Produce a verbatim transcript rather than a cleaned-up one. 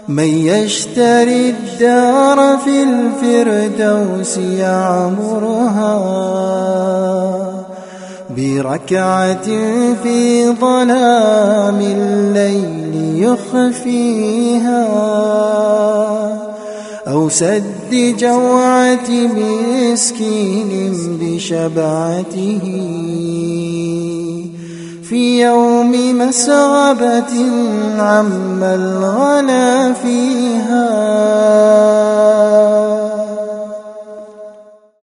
من يشتري الدار في الفردوس يعمرها بركعة في ظلام الليل يخفيها أو سد جوعة مسكين بشبعته في يوم مسغبة عم الغلا فيها.